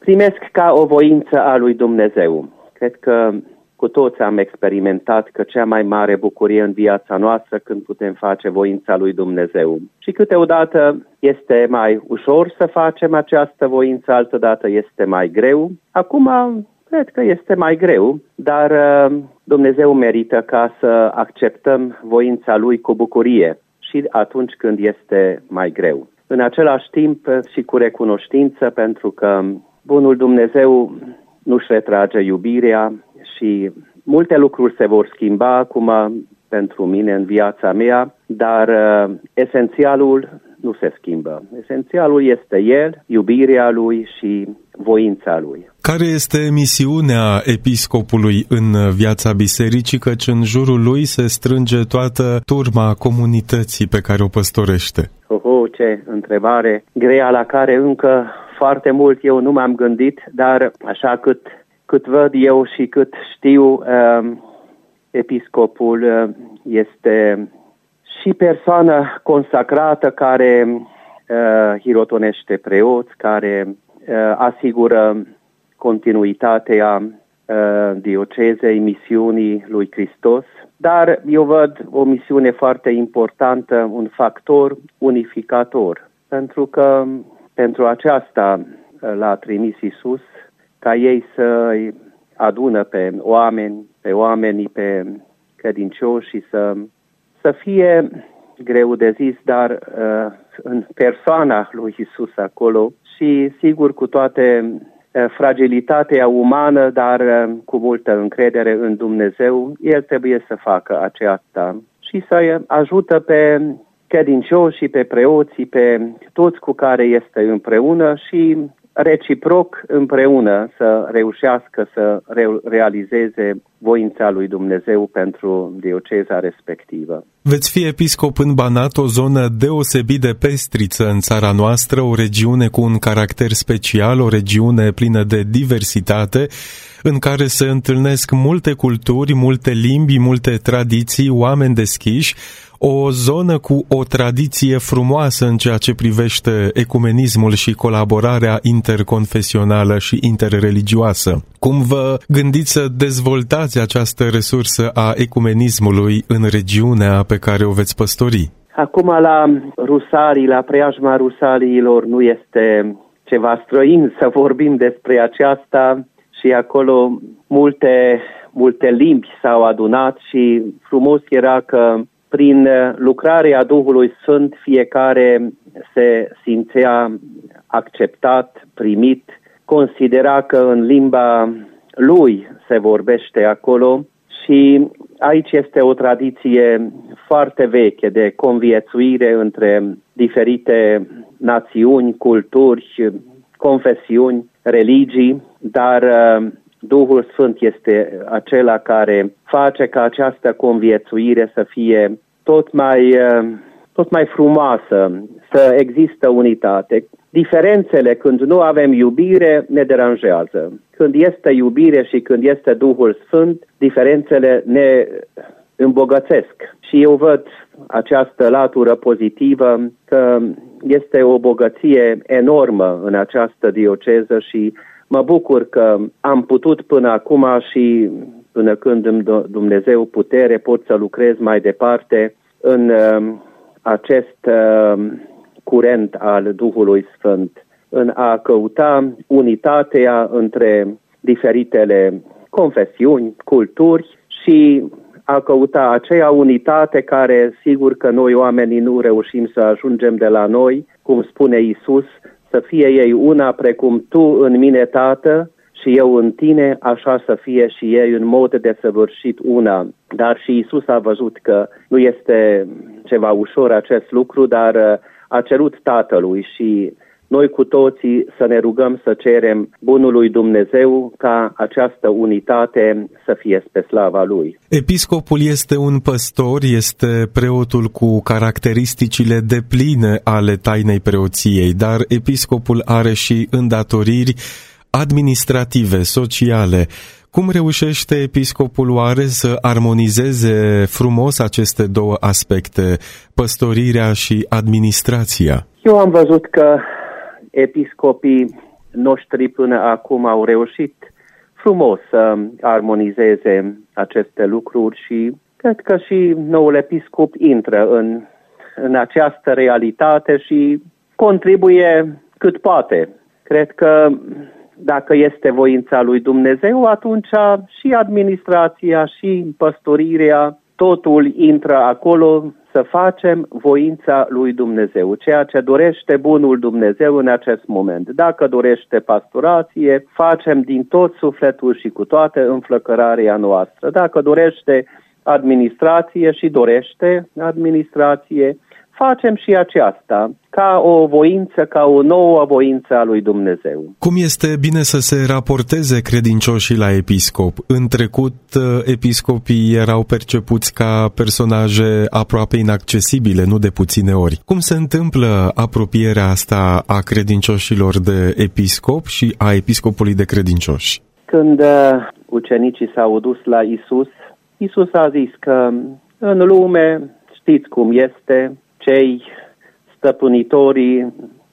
primesc ca o voință a lui Dumnezeu. Cred că cu toți am experimentat că cea mai mare bucurie în viața noastră când putem face voința lui Dumnezeu. Și câteodată este mai ușor să facem această voință, altădată este mai greu. Acum cred că este mai greu, dar Dumnezeu merită ca să acceptăm voința lui cu bucurie și atunci când este mai greu. În același timp și cu recunoștință, pentru că bunul Dumnezeu nu-și retrage iubirea și multe lucruri se vor schimba acum pentru mine în viața mea, dar esențialul nu se schimbă. Esențialul este El, iubirea Lui și voința Lui. Care este misiunea episcopului în viața bisericii, căci în jurul lui se strânge toată turma comunității pe care o păstorește? Ce întrebare grea la care încă foarte mult eu nu m-am gândit, dar așa cât văd eu și cât știu, episcopul este și persoană consacrată care hirotonește preoți, care asigură continuitatea diocezei, misiunii lui Hristos, dar eu văd o misiune foarte importantă, un factor unificator, pentru că pentru aceasta l-a trimis Iisus, ca ei să-i adună pe oamenii, pe credincioși și să fie, greu de zis, dar în persoana lui Iisus acolo și sigur cu toate fragilitatea umană, dar cu multă încredere în Dumnezeu, El trebuie să facă aceasta și să ajută pe credincioși și pe preoții, pe toți cu care este împreună și reciproc împreună să reușească să realizeze voința lui Dumnezeu pentru dioceza respectivă. Veți fi episcop în Banat, o zonă deosebit de pestriță în țara noastră, o regiune cu un caracter special, o regiune plină de diversitate, în care se întâlnesc multe culturi, multe limbi, multe tradiții, oameni deschiși, o zonă cu o tradiție frumoasă în ceea ce privește ecumenismul și colaborarea interconfesională și interreligioasă. Cum vă gândiți să dezvoltați această resursă a ecumenismului în regiunea pe care o veți păstori? Acum la Rusalii, la preajma Rusaliilor, nu este ceva străin să vorbim despre aceasta și acolo multe limbi s-au adunat și frumos era că prin lucrarea Duhului Sfânt fiecare se simțea acceptat, primit, considera că în limba lui se vorbește acolo și aici este o tradiție foarte veche de conviețuire între diferite națiuni, culturi, confesiuni, religii, dar Duhul Sfânt este acela care face ca această conviețuire să fie tot mai frumoasă, să există unitate. Diferențele, când nu avem iubire, ne deranjează. Când este iubire și când este Duhul Sfânt, diferențele ne îmbogățesc. Și eu văd această latură pozitivă, că este o bogăție enormă în această dioceză și mă bucur că am putut până acum și până când îmi dă Dumnezeu putere, pot să lucrez mai departe în acest curent al Duhului Sfânt, în a căuta unitatea între diferitele confesiuni, culturi și a căuta aceea unitate care, sigur că noi oamenii nu reușim să ajungem de la noi, cum spune Iisus, să fie ei una precum tu în mine, Tată, și eu în tine, așa să fie și ei în mod desăvârșit una. Dar și Iisus a văzut că nu este ceva ușor acest lucru, dar a cerut Tatălui și noi cu toții să ne rugăm să cerem bunului Dumnezeu ca această unitate să fie spre slava Lui. Episcopul este un păstor, este preotul cu caracteristicile depline ale tainei preoției, dar episcopul are și îndatoriri administrative, sociale. Cum reușește episcopul oare să armonizeze frumos aceste două aspecte, păstorirea și administrația? Eu am văzut că episcopii noștri până acum au reușit frumos să armonizeze aceste lucruri și cred că și noul episcop intră în această realitate și contribuie cât poate. Cred că dacă este voința lui Dumnezeu, atunci și administrația și păstorirea, totul intră acolo să facem voința lui Dumnezeu, ceea ce dorește bunul Dumnezeu în acest moment. Dacă dorește pastorație, facem din tot sufletul și cu toată înflăcărarea noastră. Dacă dorește administrație și dorește administrație, facem și aceasta ca o voință, ca o nouă voință a lui Dumnezeu. Cum este bine să se raporteze credincioșii la episcop? În trecut, episcopii erau percepuți ca personaje aproape inaccesibile, nu de puține ori. Cum se întâmplă apropierea asta a credincioșilor de episcop și a episcopului de credincioși? Când ucenicii s-au dus la Isus, Isus a zis că în lume știți cum este, cei stăpânitorii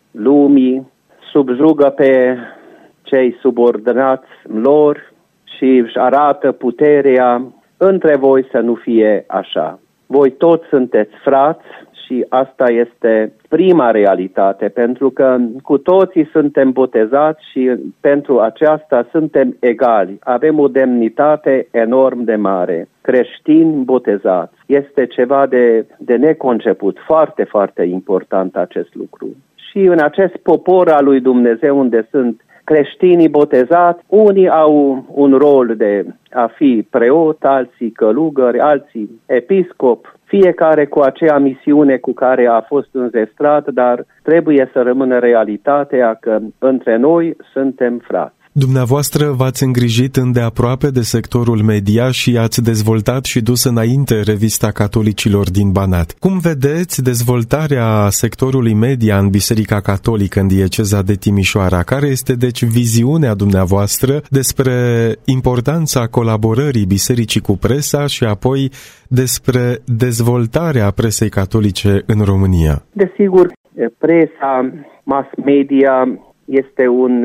lumii subjugă pe cei subordinați lor și își arată puterea. Între voi să nu fie așa. Voi toți sunteți frați și asta este prima realitate, pentru că cu toții suntem botezați și pentru aceasta suntem egali. Avem o demnitate enorm de mare. Creștini botezați. Este ceva de neconceput, foarte, foarte important acest lucru. Și în acest popor al lui Dumnezeu unde sunt creștinii botezați, unii au un rol de a fi preot, alții călugări, alții episcop, fiecare cu aceea misiune cu care a fost înzestrat, dar trebuie să rămână realitatea că între noi suntem frați. Dumneavoastră v-ați îngrijit îndeaproape de sectorul media și ați dezvoltat și dus înainte revista catolicilor din Banat. Cum vedeți dezvoltarea sectorului media în Biserica Catolică în dieceza de Timișoara? Care este deci viziunea dumneavoastră despre importanța colaborării bisericii cu presa și apoi despre dezvoltarea presei catolice în România? Desigur, presa, mass media este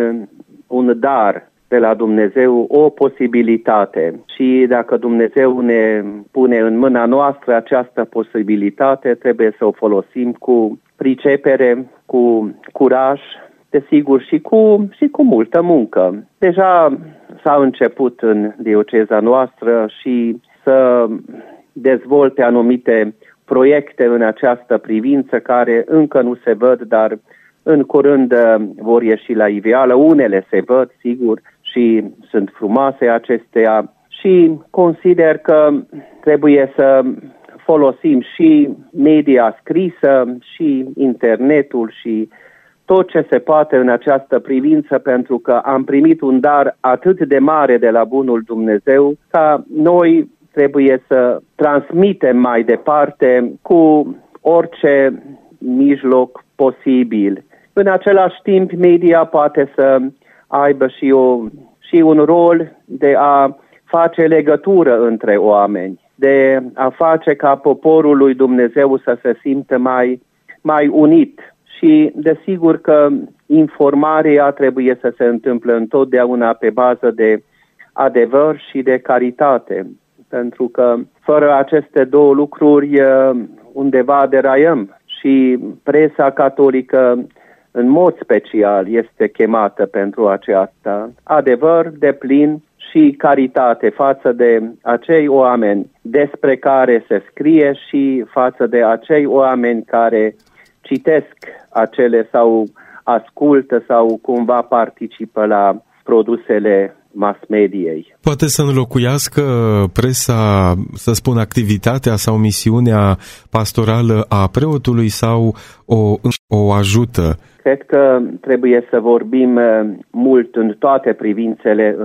un dar de la Dumnezeu, o posibilitate. Și dacă Dumnezeu ne pune în mâna noastră această posibilitate, trebuie să o folosim cu pricepere, cu curaj, desigur și cu multă muncă. Deja s-a început în dioceza noastră și să dezvolte anumite proiecte în această privință care încă nu se văd, dar în curând vor ieși la iveală. Unele se văd, sigur, și sunt frumoase acestea și consider că trebuie să folosim și media scrisă și internetul și tot ce se poate în această privință, pentru că am primit un dar atât de mare de la bunul Dumnezeu ca noi trebuie să transmitem mai departe cu orice mijloc posibil. În același timp, media poate să aibă și un rol de a face legătură între oameni, de a face ca poporul lui Dumnezeu să se simtă mai unit. Și desigur că informarea trebuie să se întâmple întotdeauna pe bază de adevăr și de caritate, pentru că fără aceste două lucruri undeva deraiem și presa catolică în mod special este chemată pentru aceasta. Adevăr deplin și caritate față de acei oameni despre care se scrie și față de acei oameni care citesc acele sau ascultă sau cumva participă la produsele mass mediei. Poate să înlocuiască presa, să spun, activitatea sau misiunea pastorală a preotului sau o ajută? Cred că trebuie să vorbim mult în toate privințele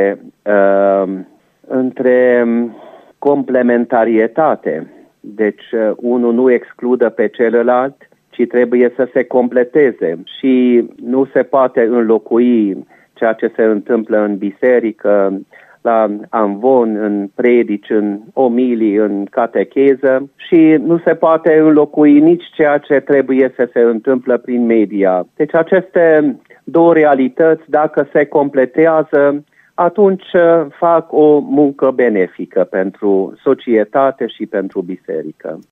între complementarietate. Deci unul nu excludă pe celălalt, ci trebuie să se completeze și nu se poate înlocui ceea ce se întâmplă în biserică, la amvon, în predici, în omilii, în catecheză și nu se poate înlocui nici ceea ce trebuie să se întâmplă prin media. Deci aceste două realități, dacă se completează, atunci fac o muncă benefică pentru societate și pentru biserică.